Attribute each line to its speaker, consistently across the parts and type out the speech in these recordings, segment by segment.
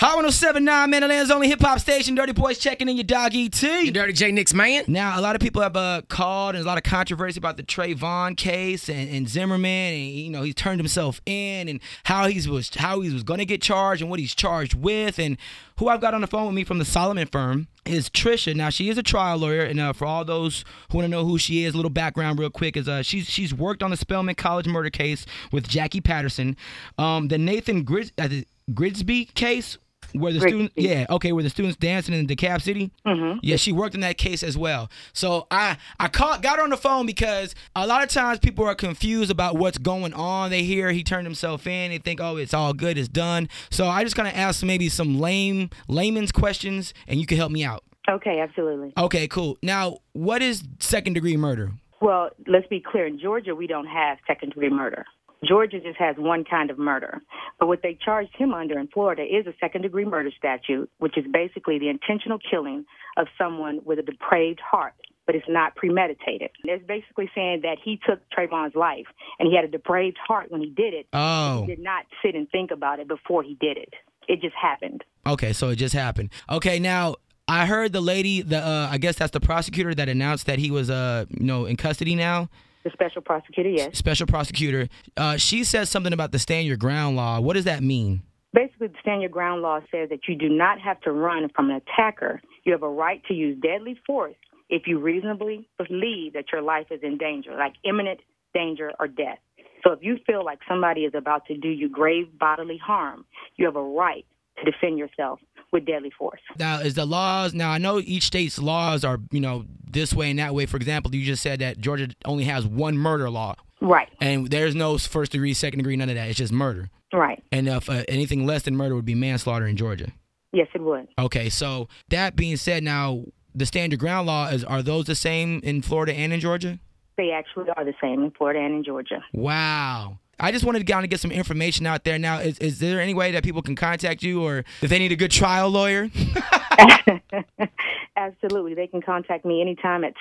Speaker 1: Hot 107.9, man, Atlanta's only hip-hop station. Dirty Boys checking in your dog E.T.
Speaker 2: Your Dirty J Nix, man.
Speaker 1: Now, a lot of people have called, and there's a lot of controversy about the Trayvon case and Zimmerman, and he's turned himself in, and how he was going to get charged and what he's charged with. And who I've got on the phone with me from the Solomon firm is Trisha. Now, she is a trial lawyer, and for all those who want to know who she is, a little background real quick is she's worked on the Spelman College murder case with Jackie Patterson, the Nathan Grigsby case. Where the students dancing in DeKalb City.
Speaker 3: Mm-hmm.
Speaker 1: Yeah, she worked in that case as well. So I got her on the phone because a lot of times people are confused about what's going on. They hear he turned himself in, they think, oh, it's all good, it's done. So I just kind of asked maybe some layman's questions, and you can help me out.
Speaker 3: Okay, absolutely.
Speaker 1: Okay, cool. Now, what is second-degree murder?
Speaker 3: Well, let's be clear. In Georgia, we don't have second-degree murder. Georgia just has one kind of murder. But what they charged him under in Florida is a second-degree murder statute, which is basically the intentional killing of someone with a depraved heart, but it's not premeditated. It's basically saying that he took Trayvon's life, and he had a depraved heart when he did it.
Speaker 1: Oh.
Speaker 3: He did not sit and think about it before he did it. It just happened.
Speaker 1: Okay, so it just happened. Okay, now, I heard the lady, I guess that's the prosecutor that announced that he was, in custody now.
Speaker 3: The special prosecutor, yes.
Speaker 1: Special prosecutor. She says something about the stand your ground law. What does that mean?
Speaker 3: Basically, the stand your ground law says that you do not have to run from an attacker. You have a right to use deadly force if you reasonably believe that your life is in danger, like imminent danger or death. So if you feel like somebody is about to do you grave bodily harm, you have a right to defend yourself with deadly force.
Speaker 1: Now, I know each state's laws are, this way and that way. For example, you just said that Georgia only has one murder law.
Speaker 3: Right.
Speaker 1: And there's no first degree, second degree, none of that. It's just murder.
Speaker 3: Right.
Speaker 1: And if anything less than murder would be manslaughter in Georgia.
Speaker 3: Yes, it would.
Speaker 1: Okay, so that being said, now, the stand your ground law, are those the same in Florida and in Georgia?
Speaker 3: They actually are the same in Florida and in Georgia.
Speaker 1: Wow. I just wanted to kind of get some information out there. Now, is there any way that people can contact you, or if they need a good trial lawyer?
Speaker 3: Absolutely. They can contact me anytime at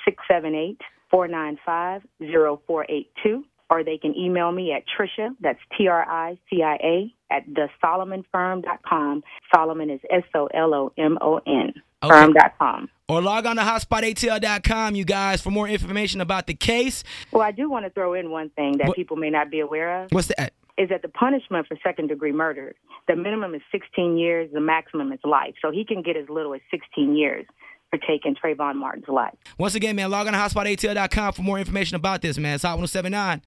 Speaker 3: 678-495-0482, or they can email me at Tricia, that's Tricia, at thesolomonfirm.com. Solomon is SOLOMON,
Speaker 1: okay.
Speaker 3: firm.com.
Speaker 1: Or log on to hotspotatl.com, you guys, for more information about the case.
Speaker 3: Well, I do want to throw in one thing that people may not be aware of.
Speaker 1: What's that?
Speaker 3: Is that the punishment for second-degree murder, the minimum is 16 years, the maximum is life. So he can get as little as 16 years for taking Trayvon Martin's life.
Speaker 1: Once again, man, log on to hotspotatl.com for more information about this, man. It's Hot 107.9.